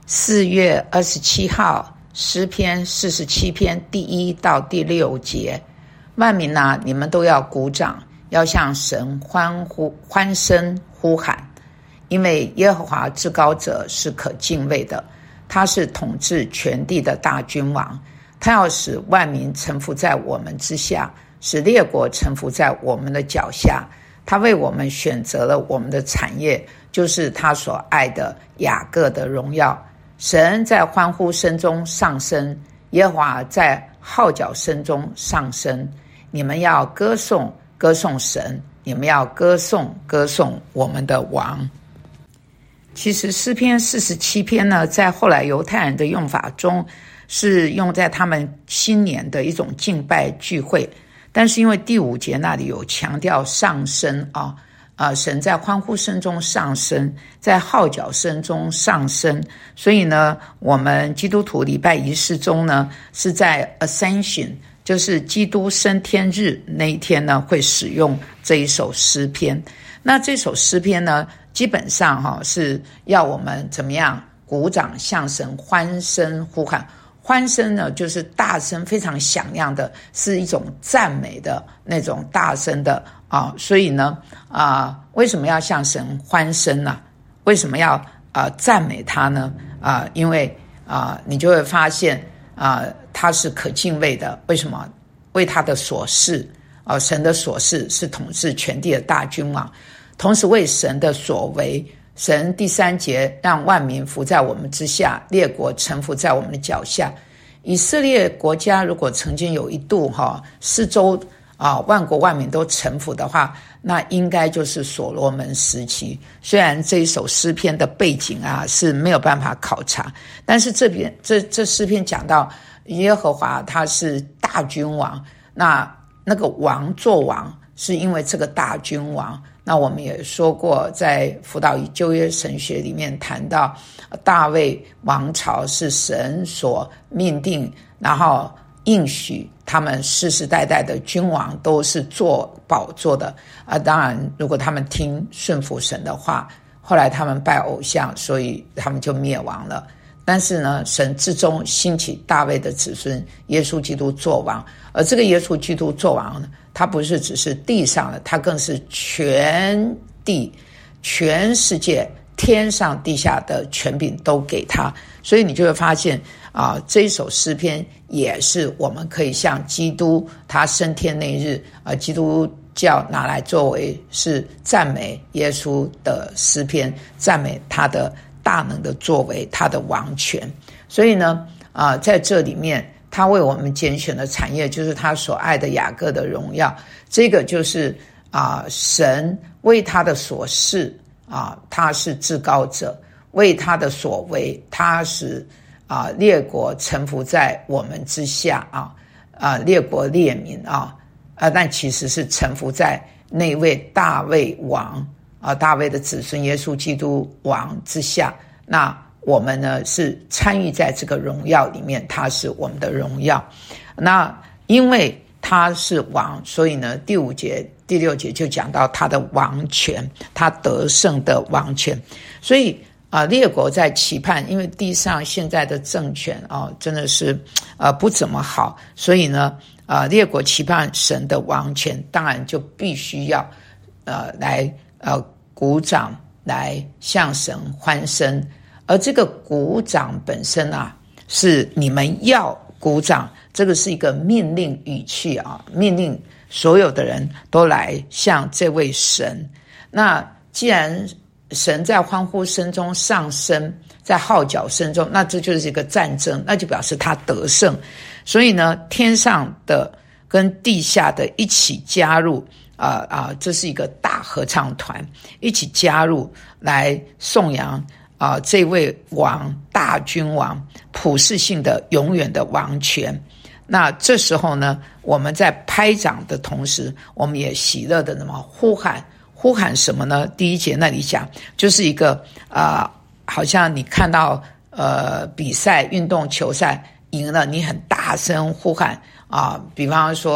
4月27号诗篇47篇第1到第6节，万民啊，你们都要鼓掌，要向神欢声呼喊，因为耶和华至高者是可敬畏的，他是统治全地的大君王，他要使万民臣服在我们之下，使列国臣服在我们的脚下。他为我们选择了我们的产业，就是他所爱的雅各的荣耀。神在欢呼声中上升，耶和华在号角声中上升。你们要歌颂歌颂神，你们要歌颂歌颂我们的王。其实诗篇47篇呢，在后来犹太人的用法中是用在他们新年的一种敬拜聚会，但是因为第5节那里有强调上升神在欢呼声中上升，在号角声中上升，所以呢，我们基督徒礼拜仪式中呢，是在 Ascension， 就是基督升天日那一天呢，会使用这一首诗篇。那这首诗篇呢，基本上是要我们怎么样鼓掌向神欢声呼喊。欢声呢，就是大声非常响亮的，是一种赞美的那种大声的所以呢为什么要向神欢声呢？为什么要赞美他呢？因为你就会发现他是可敬畏的。为什么？为他的所事神的所事是统治全地的大君王，同时为神的所为。神第3节让万民服在我们之下，列国臣服在我们的脚下。以色列国家如果曾经有一度四周万国万民都臣服的话，那应该就是所罗门时期。虽然这一首诗篇的背景是没有办法考察，但是这诗篇讲到耶和华他是大君王，那个王做王是因为这个大君王。那我们也说过，在辅导与旧约神学里面谈到大卫王朝是神所命定，然后应许他们世世代代的君王都是做宝座的当然如果他们听顺服神的话，后来他们拜偶像，所以他们就灭亡了。但是呢，神至终兴起大卫的子孙耶稣基督做王，而这个耶稣基督做王呢，他不是只是地上的，他更是全地全世界天上地下的权柄都给他。所以你就会发现这一首诗篇也是我们可以像基督他升天那日基督教拿来作为是赞美耶稣的诗篇，赞美他的大能的作为，他的王权。所以呢在这里面他为我们拣选的产业，就是他所爱的雅各的荣耀。这个就是神为他的所事他是至高者，为他的所为，他使列国臣服在我们之下列国列民但其实是臣服在那位大卫王大卫的子孙耶稣基督王之下。那我们呢是参与在这个荣耀里面，他是我们的荣耀。那因为他是王，所以呢第5节第6节就讲到他的王权，他得胜的王权。所以列国在期盼，因为地上现在的政权真的是不怎么好，所以呢列国期盼神的王权，当然就必须要来鼓掌，来向神欢声。而这个鼓掌本身是你们要鼓掌，这个是一个命令语气命令所有的人都来向这位神。那既然神在欢呼声中上升，在号角声中，那这就是一个战争，那就表示他得胜。所以呢，天上的跟地下的一起加入这是一个大合唱团，一起加入来颂扬这位王，大君王，普世性的永远的王权。那这时候呢，我们在拍掌的同时，我们也喜乐的呼喊什么呢？第1节那里讲，就是一个好像你看到比赛运动球赛赢了，你很大声呼喊比方说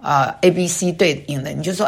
ABC 队赢了，你就说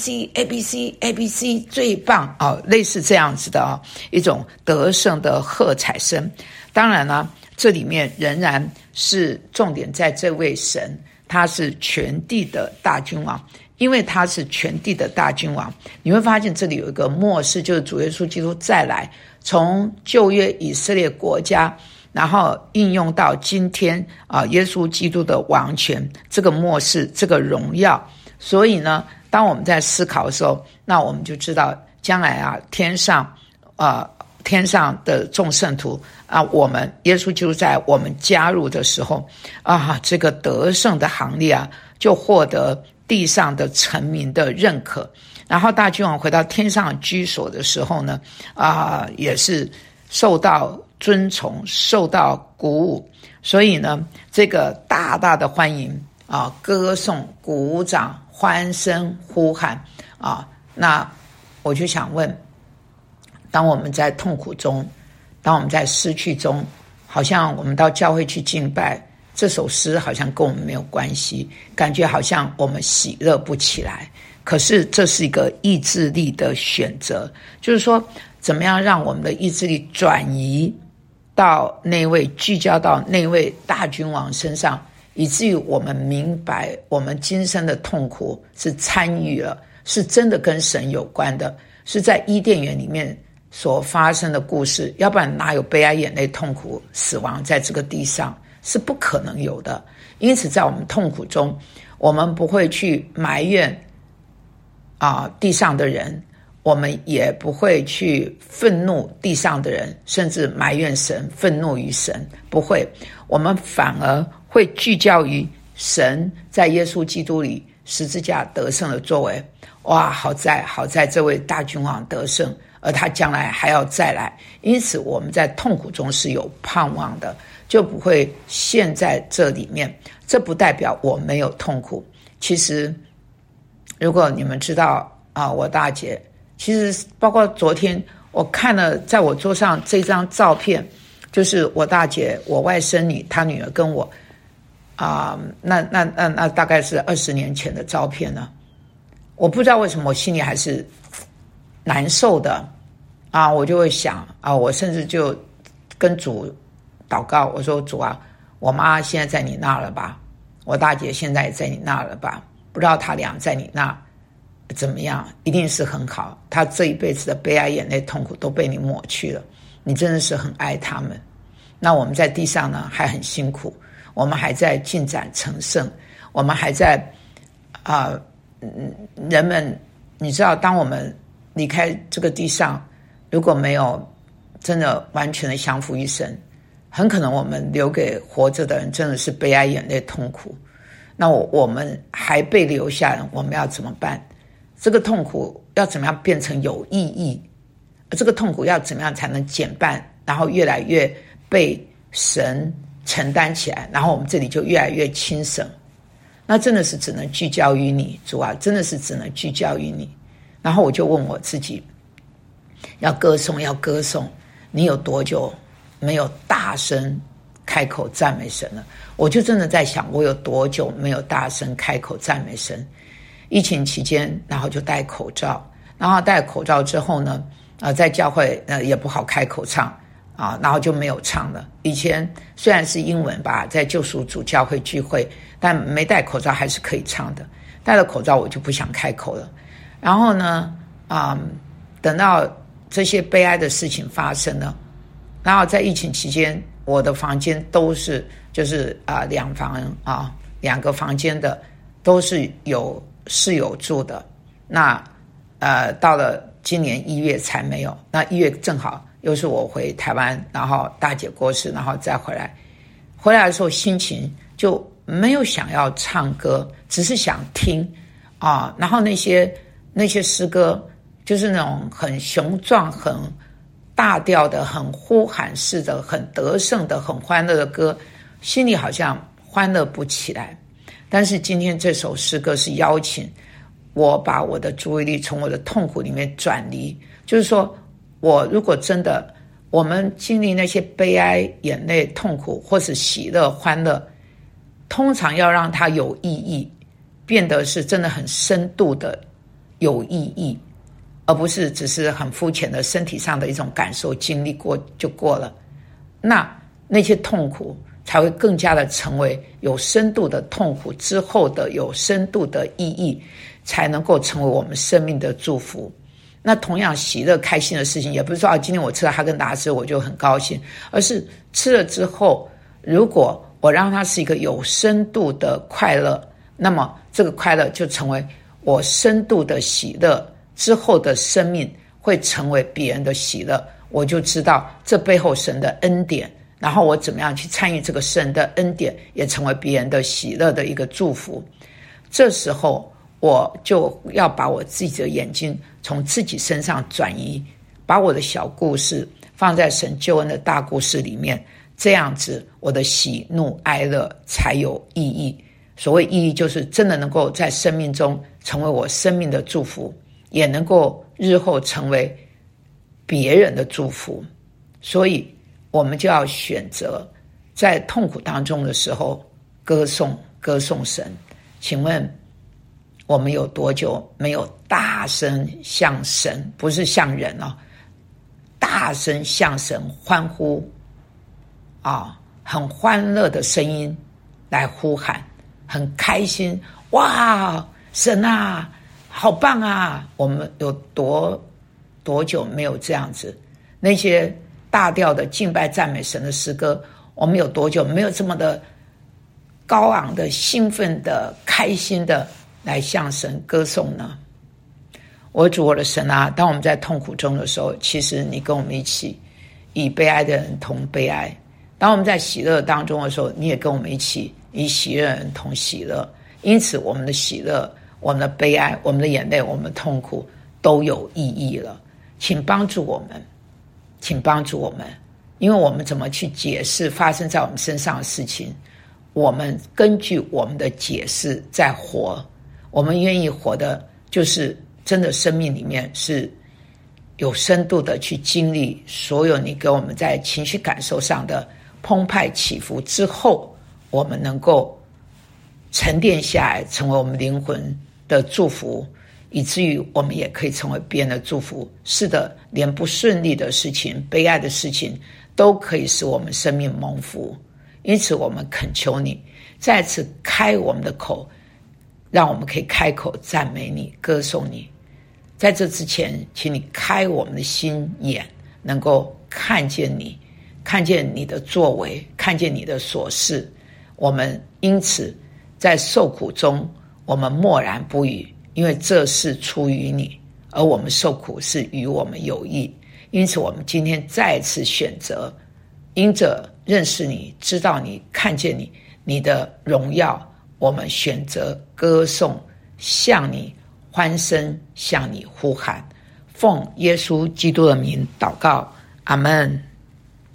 ABC 最棒类似这样子的一种得胜的喝彩声。当然呢，这里面仍然是重点在这位神，他是全地的大君王。因为他是全地的大君王，你会发现这里有一个末世，就是主耶稣基督再来，从旧约以色列国家，然后应用到今天耶稣基督的王权，这个末世，这个荣耀。所以呢，当我们在思考的时候，那我们就知道将来天上的众圣徒我们耶稣基督在我们加入的时候这个得胜的行列就获得地上的臣民的认可。然后大君王回到天上居所的时候呢也是受到尊崇，受到鼓舞。所以呢，这个大大的欢迎歌颂、鼓掌、欢声、呼喊那我就想问，当我们在痛苦中，当我们在失去中，好像我们到教会去敬拜，这首诗好像跟我们没有关系，感觉好像我们喜乐不起来。可是这是一个意志力的选择，就是说怎么样让我们的意志力转移到那位，聚焦到那位大君王身上，以至于我们明白我们今生的痛苦是参与了，是真的跟神有关的，是在伊甸园里面所发生的故事。要不然哪有悲哀、眼泪、痛苦、死亡在这个地上，是不可能有的。因此在我们痛苦中，我们不会去埋怨地上的人，我们也不会去愤怒地上的人，甚至埋怨神、愤怒于神，不会。我们反而会聚焦于神在耶稣基督里十字架得胜的作为。哇，好在这位大君王得胜，而他将来还要再来。因此我们在痛苦中是有盼望的，就不会陷在这里面。这不代表我没有痛苦。其实如果你们知道我大姐，其实包括昨天我看了在我桌上这张照片，就是我大姐，我外甥女，她女儿跟我那大概是20年前的照片了。我不知道为什么我心里还是难受的我就会想我甚至就跟主祷告，我说主我妈现在在你那了吧，我大姐现在也在你那了吧，不知道她俩在你那怎么样，一定是很好，她这一辈子的悲哀、眼泪、痛苦都被你抹去了，你真的是很爱他们。那我们在地上呢还很辛苦，我们还在进展成圣，我们还在人们你知道，当我们离开这个地上，如果没有真的完全的降服于神，很可能我们留给活着的人真的是悲哀、眼泪、痛苦。那我们还被留下人，我们要怎么办？这个痛苦要怎么样变成有意义？这个痛苦要怎么样才能减半，然后越来越被神承担起来，然后我们这里就越来越轻省。那真的是只能聚焦于你，主真的是只能聚焦于你。然后我就问我自己，要歌颂，你有多久没有大声开口赞美神了？我就真的在想，我有多久没有大声开口赞美神？疫情期间，然后就戴口罩，然后戴口罩之后呢在教会也不好开口唱然后就没有唱了。以前虽然是英文吧，在救赎主教会聚会，但没戴口罩还是可以唱的。戴了口罩我就不想开口了。然后呢等到这些悲哀的事情发生了，然后在疫情期间，我的房间都是就是两个房间的都是有室友住的。那到了今年1月才没有。那1月正好又是我回台湾，然后大姐过世，然后再回来的时候心情就没有想要唱歌，只是想听然后那些诗歌就是那种很雄壮、很大调的、很呼喊式的、很得胜的、很欢乐的歌，心里好像欢乐不起来。但是今天这首诗歌是邀请我把我的注意力从我的痛苦里面转离，就是说我如果真的我们经历那些悲哀、眼泪、痛苦，或是喜乐、欢乐，通常要让它有意义， 变得是真的很深度的有意义，而不是只是很肤浅的身体上的一种感受，经历过就过了。那些痛苦才会更加的成为有深度的痛苦之后的有深度的意义，才能够成为我们生命的祝福。那同样喜乐开心的事情，也不是说今天我吃了哈根达斯我就很高兴，而是吃了之后，如果我让它是一个有深度的快乐，那么这个快乐就成为我深度的喜乐之后的生命会成为别人的喜乐，我就知道这背后神的恩典，然后我怎么样去参与这个神的恩典，也成为别人的喜乐的一个祝福。这时候我就要把我自己的眼睛从自己身上转移，把我的小故事放在神救恩的大故事里面，这样子我的喜怒哀乐才有意义。所谓意义，就是真的能够在生命中成为我生命的祝福，也能够日后成为别人的祝福。所以我们就要选择在痛苦当中的时候歌颂神。请问我们有多久没有大声向神，不是向人大声向神欢呼很欢乐的声音来呼喊，很开心，哇，神啊，好棒啊！我们有多久没有这样子？那些大调的敬拜赞美神的诗歌，我们有多久没有这么的高昂的、兴奋的、开心的来向神歌颂呢？我主我的神啊，当我们在痛苦中的时候，其实你跟我们一起以悲哀的人同悲哀；当我们在喜乐当中的时候，你也跟我们一起以喜乐的人同喜乐。因此我们的喜乐、我们的悲哀、我们的眼泪、我们的痛苦都有意义了。请帮助我们，请帮助我们，因为我们怎么去解释发生在我们身上的事情，我们根据我们的解释在活。我们愿意活的就是真的生命里面是有深度的去经历所有你给我们在情绪感受上的澎湃起伏之后，我们能够沉淀下来，成为我们灵魂的祝福，以至于我们也可以成为别人的祝福。是的，连不顺利的事情、悲哀的事情都可以使我们生命蒙福。因此我们恳求你再次开我们的口，让我们可以开口赞美你、歌颂你。在这之前，请你开我们的心眼，能够看见你，看见你的作为，看见你的所事。我们因此在受苦中，我们默然不语，因为这是出于你，而我们受苦是与我们有益。因此我们今天再次选择，因着认识你、知道你、看见你、你的荣耀，我们选择歌颂，向你欢声，向你呼喊。奉耶稣基督的名祷告，阿们。